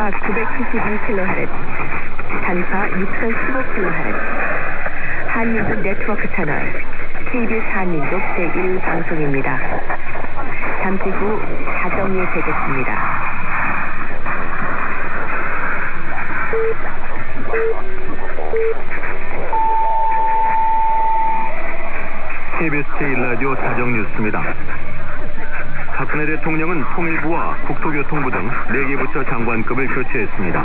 음파 972kHz, 단파 6015kHz, 한민족 네트워크 채널 KBS 한민족 제1방송입니다. 잠시 후 자정이 되겠습니다. KBS 제1라디오 자정뉴스입니다. 박근혜 대통령은 통일부와 국토교통부 등 4개 부처 장관급을 교체했습니다.